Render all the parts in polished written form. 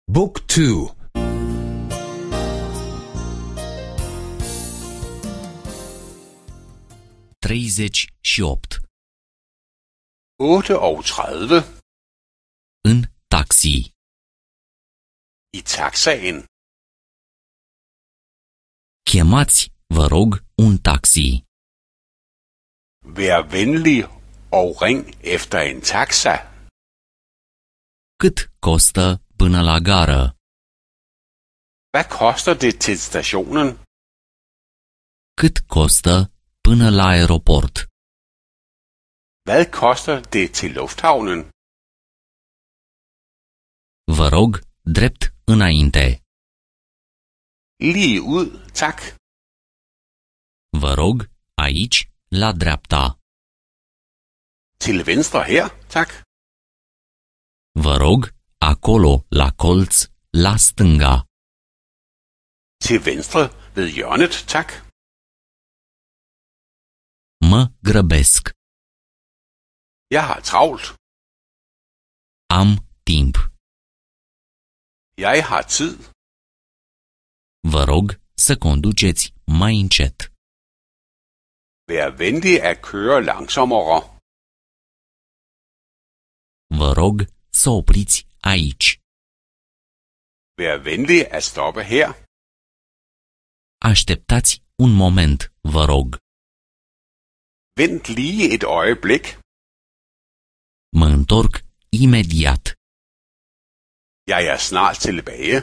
Book 2. 38. 38. În taxi. I taxaen. Chemați, vă rog, un taxi. Vær venlig og ring efter en taxa. Cât costă până la gară? Hvad koster det til stationen? Cât costă până la aeroport? Hvad koster det til lufthavnen? Vă rog, drept înainte. Lige ud, tak. Vă rog, aici, la dreapta. Til venstre her, tak. Vă rog, acolo, la colț, la stânga. Til venstre ved hjørnet, tak. Mă grăbesc. Jeg har travlt. Am timp. Jeg har tid. Vă rog să conduceți mai încet. Vær venlig at køre langsommere. Vă rog să opriți aici. Vær venlig at stoppe her. Așteptați un moment, vă rog. Vent lige et øjeblik. Mă întorc imediat. Jeg er snart tilbage.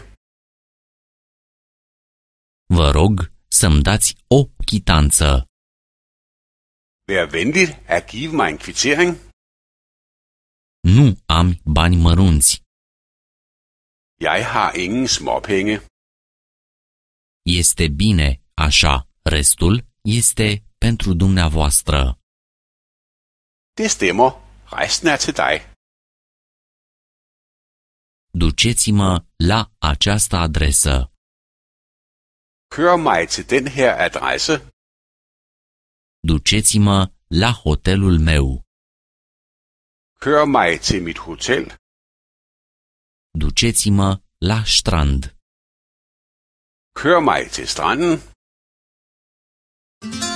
Vă rog să-mi dați o chitanță. Vær venlig at give mig en kvittering. Nu am bani mărunți. Jeg har ingen småpenge. Este bine așa, restul este pentru dumneavoastră. Det stemmer. Resten er til dig. Duceți-mă la această adresă. Kør mig til den her adresse. Duceți-mă la hotelul meu. Kør mig til mit hotel. Duceți-mă la strand. Kør mig til stranden.